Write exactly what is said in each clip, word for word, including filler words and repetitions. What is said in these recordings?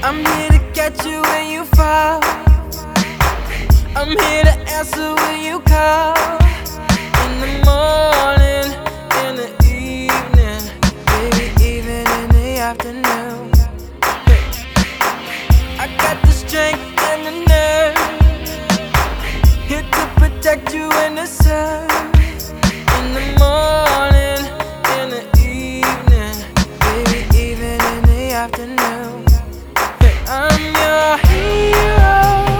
I'm here to catch you when you fall. I'm here to answer when you call. In the morning, in the evening, maybe even in the afternoon. Hey. I got the strength and the nerve, here to protect you in the sun. In the morning, in the evening, maybe even in the afternoon. Hey. I'm your hero.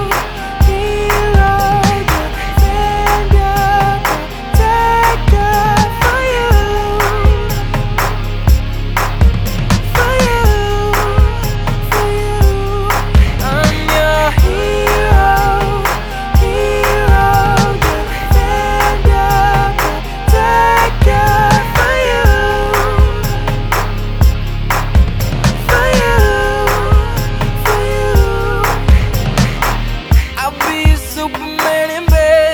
Superman in bed.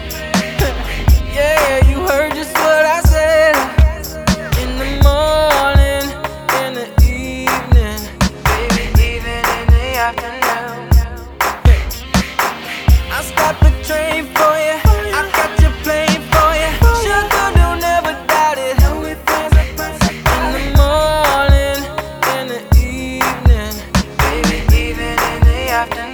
Yeah, you heard just what I said. In the morning, in the evening, maybe even in the afternoon. I stopped the train for you, I got your plane for you. Sugar, don't ever doubt it. In the morning, in the evening, maybe even in the afternoon.